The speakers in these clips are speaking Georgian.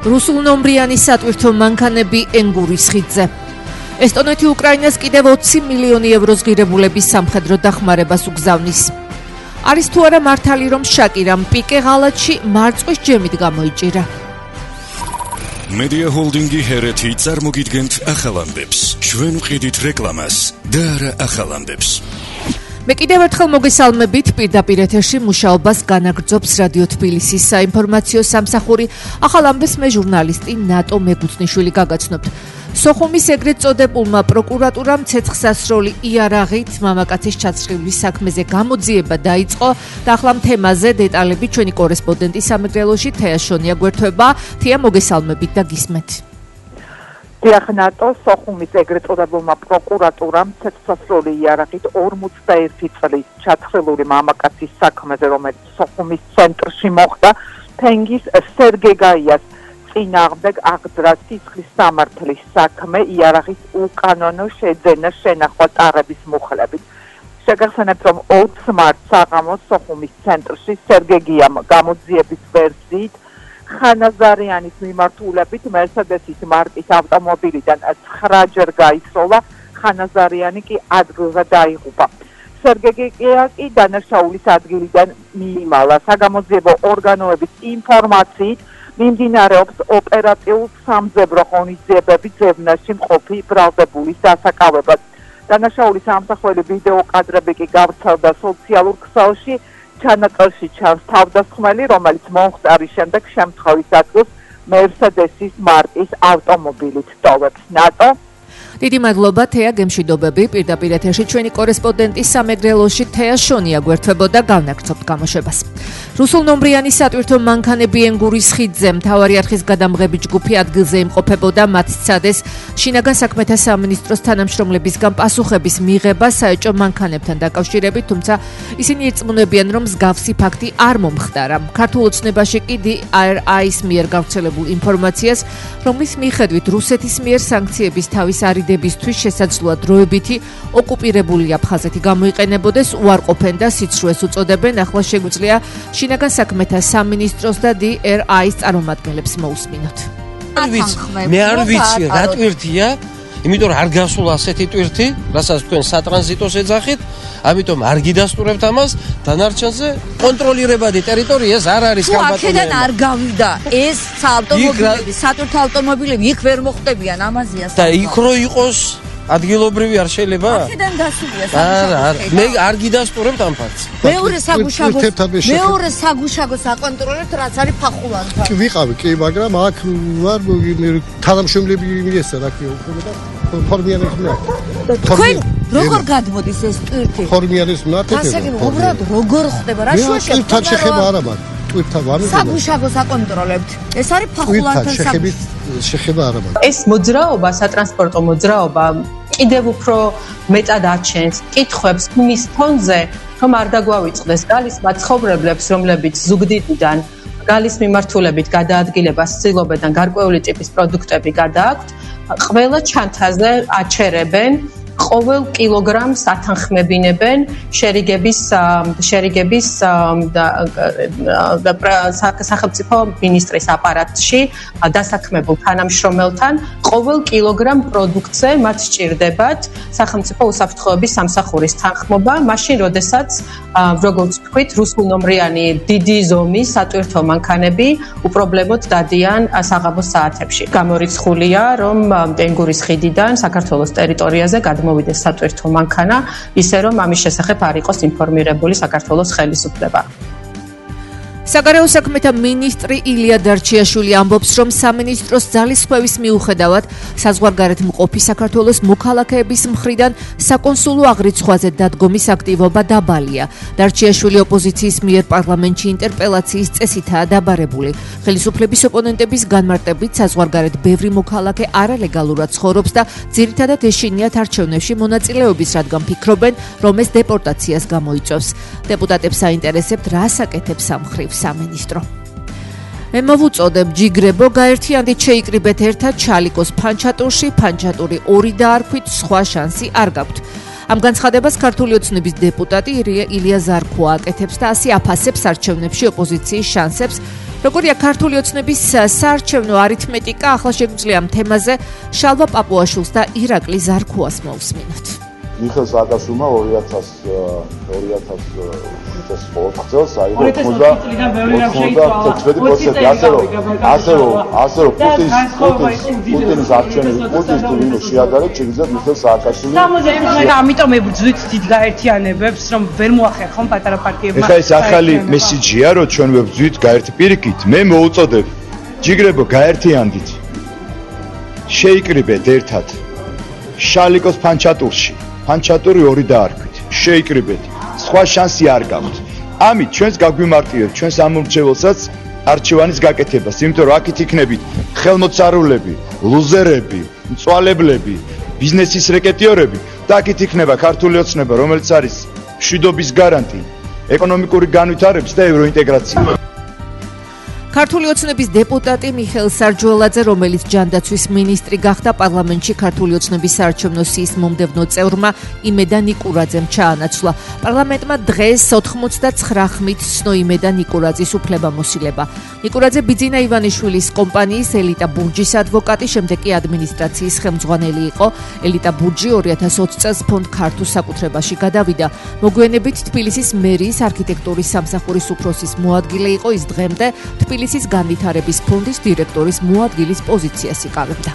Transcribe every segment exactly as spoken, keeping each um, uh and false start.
რუსულნომრიანი სატვირთო მანქანები ენგურის ხიდზე. ესტონეთი უკრაინას კიდევ ოცი მილიონი ევროს ღირებულების სამხედრო დახმარებას უგზავნის. არის თუ არა მართალი, რომ შაკირამ პიკე ღალატში მარწყვის ჯემით გამოიჭირა. Media Holdingi ჰერეთი წარმოგიდგენთ ახალამდებს. ჩვენ ვყიდით რეკლამას და არა ახალამდებს. მე კიდევ ერთხელ მოგესალმებით, პირდაპირ ეთერში მუშაობას განაგრძობს რადიო თბილისის საინფორმაციო სამსახური. ახალამდებს მე ჟურნალისტი ნატო მეგუცნიშვილი გაგაცნობთ. სოხუმის ეგრეთ წოდებულმა პროკურატურამ ცეცხლსასროლი იარაღით მამაკაცის ჩაცრილის საქმეზე გამოძიება დაიწყო და ახლა თემაზე დეტალები ჩვენი კორესპონდენტი სამეგრელოში თეა შონია გვერდება. თეა, მოგესალმებით და გისმენთ. დიახ, ნატო სოხუმის ეგრეთ წოდებულმა პროკურატურამ ცეცხლსასროლი იარაღით ორმოცდაერთი წლის ჩაცრილული მამაკაცის საქმეზე, რომელიც სოხუმის ცენტრში მოხდა, თენგის სერგეი გაიას წინააღმდეგ აღძრა სისხლის სამართლის საქმე იარაღის უკანონო შეძენა შენახვა ტარების მუხლებით. შეგახსენებთ, რომ ოთხ მარტს საღამოს სოხუმის ცენტრში სერგეიამ გამოძიების ვერსიით ხანაზარიანის მიმართულებით მერსედესის მარკის ავტომობილიდან ცხრაჯერ გაისროლა, ხანაზარიანი კი ადგილზე დაიღუპა. სერგეი კი დანაშაულის ადგილიდან მიიმალა. საგამოძიებო ორგანოების ინფორმაციით მიმდინარეობს ოპერატიულ სამძებრო ღონისძიებები ძებნაში მყოფი ბრალდებულის დასაკავებლად. დანაშაულის ამსახველი ვიდეო კადრები კი გავრცელდა სოციალურ ქსელში. ჩანაწერში ჩანს თავდასხმელი, რომელიც მომხდარის შემდეგ შემთხვევის ადგილს მერსედესის მარკის ავტომობილით ტოვებს. ნატო დიდი მადლობა თეა, გემშვიდობები. პირდაპირ ეთერში ჩვენი კორესპონდენტი სამეგრელოში თეა შონია გვერდებოდა, განაგრძობთ გამოშვებას. რუსულნომრიანი სატვირთო მანქანები ენგურის ხიდზე მთავარი არხის გადამღები ჯგუფი ადგილზე იმყოფებოდა, მათ სცადეს შინაგან საქმეთა სამინისტროს თანამშრომლებისგან პასუხების მიღება საეჭვო მანქანებთან დაკავშირებით, თუმცა ისინი ირწმუნებიან, რომ მსგავსი ფაქტი არ მომხდარა. ქართულ ოცნებაში კი დი არ აის მიერ გავრცელებულ ინფორმაციას, რომლის მიხედვით რუსეთის მიერ სანქციების თავის არიდებისთვის შესაძლოა დროებითი ოკუპირებული აფხაზეთი გამოიყენებოდეს, უარყოფენ და სიცრუეს უწოდებენ. ახლა შეგვიძლია შინაგან საქმეთა სამინისტროს და დი არ აის წარმომადგენლებს მოусმინოთ. მე არ ვიცი რა ტვირთია, იმიტომ რომ არ გასულ ასეთი ტვირთი, რასაც თქვენ სატრანზიტოს ეძახით, ამიტომ არ გიდასტურებთ ამას, დანარჩენზე კონტროლირებადი ტერიტორია ეს არ არის განბატონებული. აქედან არ გავიდა ეს საავტომობილები, სატვირთო ავტომობილები იქ ვერ მოხვდებიან, ამაზეა. და იქ რო იყოს ადგილობრივი არ შეიძლება? აქედან დასულია არა, არა, მე არ გიდასტურებთ ამ ფაქტს. მეორე საგუშაგო მეორე საგუშაგო საკონტროლებთ, რაც არის ფახულანთა. კი ვიყავი, კი, მაგრამ აქ ვარ თანამშრომლები მიესწარ აქ და ფორმიანის მნათ. თქვენ როგორ გადმოდის ეს ტვირთი? ფორმიანის მნათ ეთერა. ასე უბრალოდ როგორ ხდება? რა შუაში? ტვირთთან შეხება არა მაქვს. ტვირთთან ვამეძებთ. საგუშაგო საკონტროლებთ. ეს არის ფახულანთა შეხებით შეხება არა მაქვს. ეს მოძრაობა, სატრანსპორტო მოძრაობა კიდევ უფრო მეტად აჩენს კითხვებს მის ფონზე, რომ არ დაგვავიწყდეს გალის მაცხოვრებლებს, რომლებიც ზუგდიდიდან გალის მიმართულებით გადაადგილებას ცდილობენ, გარკვეული ტიპის პროდუქტები გადააქვთ, ყველა ჩანთაზე აჩერებენ, ყოველ კილოგრამს ათანხმებინებენ შერიგების შერიგების სახელმწიფო მინისტრის აპარატში დასაქმებულ თანამშრომელთან ყოველ კილოგრამ პროდუქტზე მათ სჭირდებათ სახელმწიფო უსაფრთხოების სამსახურის თანხმობა, მაშინ როდესაც როგორც ვთქვით, რუსულნომრიანი დიდი ზომის სატვირთო მანქანები უპრობლემოდ დადიან საღამოს საათებში. გამორიცხულია, რომ ენგურის ხიდიდან საქართველოს ტერიტორიაზე მოვიდეს სატვირთო მანქანა, ისე რომ ამის შესახებ არ იყოს ინფორმირებული საქართველოს ხელისუფლება. საგარეო საქმეთა მინისტრი ილია დარჩიაშვილი ამბობს, რომ სამინისტროს ძალისხმევის მიუხედავად საზღვარგარეთ მყოფი საქართველოს მოქალაქეების მხრიდან საკონსულო აღრიცხვაზე დადგომის აქტივობა დაბალია. დარჩიაშვილი ოპოზიციის მიერ პარლამენტში ინტერპელაციის წესითაა დაბარებული. ხელისუფლების ოპონენტების განმარტებით საზღვარგარეთ ბევრი მოქალაქე არალეგალურად ცხოვრობს და ძირითადად ეშინიათ არჩევნებში მონაწილეობის, რადგან ფიქრობენ, რომ ეს დეპორტაციას გამოიწვევს. დეპუტატებს აინტერესებთ, რა საკეთებს ამ მხრივ სამინისტრო. მე მოვუწოდებ ჯიგრებო, გაერთიანდით შეიკრიბეთ ერთად ჩალიკოს ფანჩატურში, ფანჩატური ორი დაარქვით, სხვა შანსი არ გაქვთ. Am განცხადებას ქართული ოცნების დეპუტატი ილია ზარქვა აკეთებს და ასე აფასებს არჩევნებში ოპოზიციის შანსებს როგორია ქართული ოცნების საარჩევნო არითმეტიკა, ახლა შეგვიძლია ამ თემაზე შალვა პაპუაშვილს და ირაკლი ზარქუას მოვსმინოთ. მიხეილ სააკაშვილმა ორი ათას ოთხ წელს აიღო ოცდაათი პროცენტი ასე რომ ასე რომ ასე რომ პუტინის პუტინის არჩევნები პუტინის თუ შეადარეთ შეგიძლიათ მიხეილ სააკაშვილი ამიტომ ებრძვით დიდ გაერთიანებებს რომ ვერ მოახერხ ხომ პატარა პარტიებმა ეხლა ეს ახალი მესიჯია რომ ჩვენ ვებრძვით გაერთი პირიქით მე მოუწოდებ ჯიგრებო გაერთიანდით შეიკრიბეთ ერთად შალიკოს ფანჩატურში ფანჩატური ორი დაარქვით შეიკრიბეთ სხვა შანსი არ გაქვთ ამით ჩვენს გაგვიმარტივებთ ჩვენს ამორჩეველსაც არჩევანის გაკეთებას იმიტომ რომ აქეთ იქნებით ხელმოწარულები ლუზერები მწვალებლები ბიზნესის რეკეტიორები და აქეთ იქნება ქართული ოცნება რომელიც არის მშვიდობის გარანტი ეკონომიკური განვითარების და ევროინტეგრაციის ქართული ოცნების დეპუტატი მიხეილ სარჯველაძე, რომელიც ჯანდაცვის მინისტრი გახდა პარლამენტში ქართული ოცნების საარჩევნო სიის მომდევნო წევრმა იმედა ნიკურაძემ ჩაანაცვლა. პარლამენტმა დღეს ოთხმოცდაცხრა ხმით ცნო იმედა ნიკურაძის უფლებამოსილება. ნიკურაძე ბიძინა ივანიშვილის კომპანიის ელიტა ბურჯის ადვოკატი, შემდეგ კი ადმინისტრაციის ხელმძღვანელი იყო. ელიტა ბურჯი ორი ათას ოცი წელს ფონდ ქართუს საკუთრებაში გადავიდა. მოგვიანებით თბილისის მერიის არქიტექტურის სამსახურის უფროსის მოადგილე იყო, ის დღემდე თბილისის ის განვითარების ფონდის დირექტორის მოადგილის პოზიციას იკავებდა.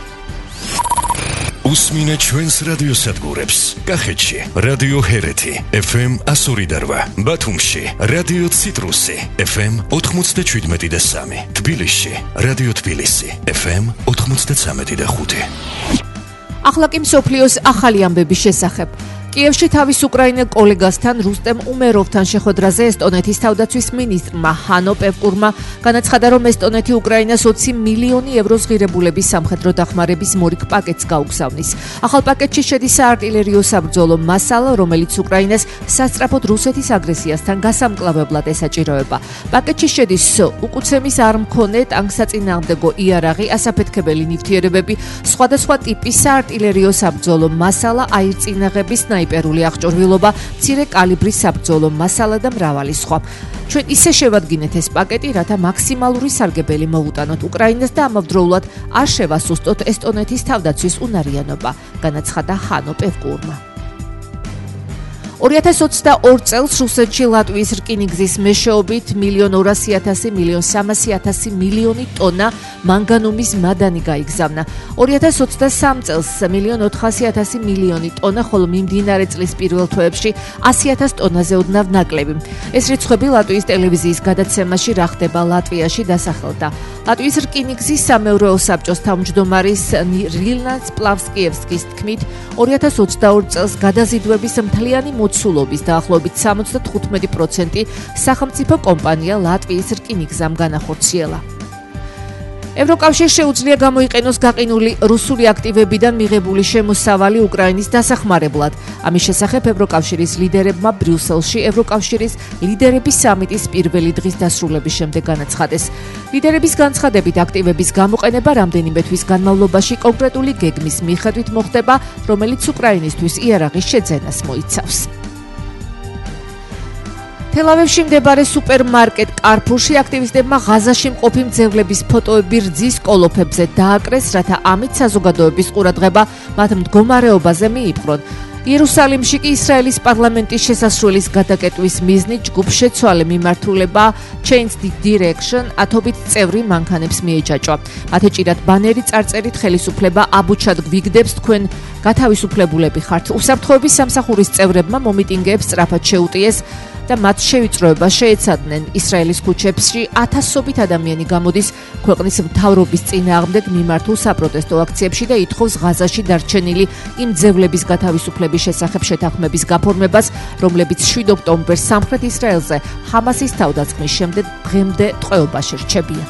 უსმინეთ ჩვენს რადიოსადგურებს. კახეთში რადიო ჰერეთი ეფ ემ εκατო ორი და რვა, ბათუმში რადიო ციტრუსი ეფ ემ ოთხმოცდაშვიდმეტი და სამი, თბილისში რადიო თბილისი ეფ ემ ოთხმოცდაცამეტი და ხუთი. ახლა კი მსოფლიოს ახალი ამბების შესახებ. კიევში თავის უკრაინელ კოლეგასთან რუსტემ უმეროვთან შეხვედრაზე ესტონეთის თავდაცვის მინისტრმა ჰანო პევკურმა განაცხადა, რომ ესტონეთი უკრაინას ოცი მილიონი ევროს ღირებულების სამხედრო დახმარების მორიგ პაკეტს გაუგზავნის. ახალ პაკეტში შედის საარტილერიო საბრძოლო მასალა, რომელიც უკრაინას სასწრაფოდ რუსეთის აგრესიასთან გასამკლავებლად ესაჭიროება. პაკეტში შედის უკუცემის არ მქონე ტანკსაწინააღმდეგო იარაღი, ასაფეთქებელი ნივთიერებები, სხვადასხვა ტიპის საარტილერიო საბრძოლო მასალა, აირწინაღების სნაიპერული აღჭურვილობა, მცირე კალიბრის საბრძოლო მასალა და მრავალი სხვა. ჩვენ ისე შევადგინეთ ეს პაკეტი, რათა მაქსიმალური სარგებელი მოვუტანოთ უკრაინას და ამავდროულად არ შევასუსტოთ ესტონეთის თავდაცვის უნარიანობა, განაცხადა ჰანო პევკურმა. ორი ათას ოცდაორი წელს რუსეთში ლატვიის რკინიგზის მეშვეობით მილიონ ორასი ათასი მილიონ სამასი ათასი მილიონი ტონა მანგანუმის მადანი გაიგზავნა. ორი ათას ოცდასამი წელს მილიონ ოთხასი ათასი მილიონი ტონა, ხოლო მიმდინარე წლის პირველ თვეებში ასი ათას ტონაზე ოდნავ ნაკლები. ეს რიცხვები ლატვიის ტელევიზიის გადაცემაში რა ხდება ლატვიაში დასახელდა. ლატვიის რკინიგზის სამეურვეო საბჭოს თავმჯდომარის რილნა სპლავსკიევსკის თქმით, ორი ათას ოცდაორი წელს გადაზიდვების მთლიანი მოცულობის დაახლოებით სამოცდათხუთმეტი პროცენტი სახელმწიფო კომპანია ლატვიის რკინიგზამ განახორციელა. ევროკავშირს შეუძლია გამოიყენოს გაყინული რუსული აქტივებიდან მიღებული შემოსავალი უკრაინის დასახმარებლად. ამის შესახებ ევროკავშირის ლიდერებმა ბრიუსელში ევროკავშირის ლიდერების სამიტის პირველი დღის დასრულების შემდეგ განაცხადეს. ლიდერების განცხადებით აქტივების გამოყენება რამდენიმე თვის განმავლობაში კონკრეტული გეგმის მიხედვით მოხდება, რომელიც უკრაინისთვის იარაღის შეძენას მოიცავს. თელავივში მდებარე სუპერმარკეტ კარფურში აქტივისტებმა ღაზაში მყოფი მძევლების ფოტოები რძის კოლოფებზე დააკრეს, რათა ამით საზოგადოების ყურადღება მათ მდგომარეობაზე მიიპყრონ. იერუსალიმში კი ისრაელის პარლამენტის შესასრულის გადაკეტვის მიზნით ჯგუფ შეცვალე მიმართულება Change the Direction ათობით წევრი მანქანებს მიეჯაჭვა. მათ ეჭირათ ბანერი წარწერით ხელისუფლება აბუჩად გვიგდებს, თქვენ გათავისუფლებულები ხართ. უსაფრთხოების სამსახურის წევრებმა მომიტინგეებს სწრაფად შეუტიეს და მათ შევიწროება შეეცადნენ. ისრაელის ქუჩებში ათასობით ადამიანი გამოდის ქვეყნის მთავრობის წინააღმდეგ მიმართულ საპროტესტო აქციებში და ითხოვს ღაზაში დარჩენილი იმ ძევლების გათავისუფლების შესახებ შეთანხმების გაფორმებას, რომლებიც შვიდ ოქტომბერს სამხრეთ ისრაელზე ჰამასის თავდასხმის შემდეგ დღემდე ტყვეობაში რჩებიან.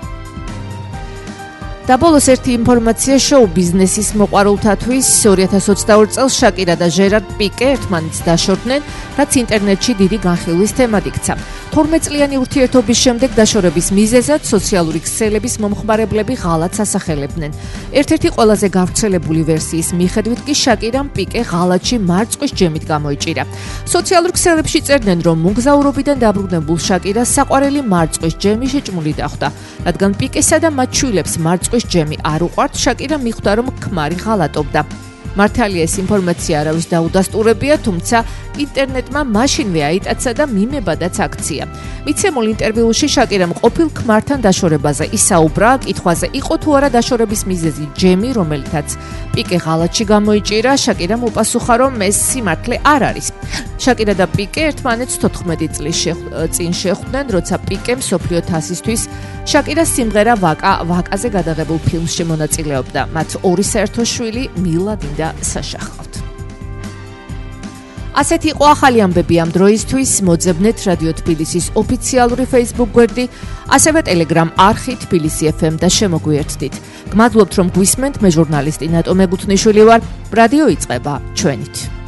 და ბოლოს ერთი ინფორმაცია შოუ ბიზნესის მოყვარულთათვის. ორი ათას ოცდაორი წელს შაკირა და ჟერარ პიკე ერთმანეთს დაშორდნენ, რაც ინტერნეტში დიდი განხილვის თემად იქცა. თორმეტ წლიანი ურთიერთობის შემდეგ დაშორების მიზეზად სოციალური ქსელების მომხმარებლები ღალატს ასახელებდნენ. ერთ-ერთი ყველაზე გავრცელებული ვერსიის მიხედვით კი შაკირამ პიკე ღალატში მარწყვის ჯემით გამოიჭირა. სოციალურ ქსელებში წერდნენ, რომ მოგზაურობიდან დაბრუნებულ შაკირას საყვარელი მარწყვის ჯემი შეჭმული დახვდა. რადგან პიკესა და მათ შვილებს მარწყვის ჯემი არ უყვართ, შაკირა მიხვდა, რომ ქმარი ღალატობდა. მართალია ეს ინფორმაცია არავის დაუდასტურებია, თუმცა ინტერნეტმა მაშინვე აიტაცა და მიმებადაც აქცია. მიცემულ ინტერვიუში შაკირამ ყოფილ ქმართან დაშორებაზე ისაუბრა, კითხვაზე იყო თუ არა დაშორების მიზეზი ჯემი, რომელთაც პიკე ღალატში გამოიჭირა, შაკირამ უპასუხა, რომ ეს სიმართლე არ არის. შაკირა და პიკე ერთმანეთს თოთხმეტი წლის წინ შეხვდნენ, როცა პიკე მსოფლიო თასისთვის შაკირას სიმღერა ვაკა ვაკაზე გადაღებულ ფილმში მონაწილეობდა. მათ ორი საერთო შვილი მილა დინდა საშახავთ. ასეთი იყო ახალი ამბები ამ დროისთვის. მოძებნეთ რადიო თბილისის ოფიციალური Facebook გვერდი, ასევე Telegram არხი თბილისი ეფ ემ და შემოგვიერთდით. გმადლობთ რომ გვისმენთ, მე ჟურნალისტი ნატო მეგუთნიშვილი ვარ. რადიო იწყება ჩვენით.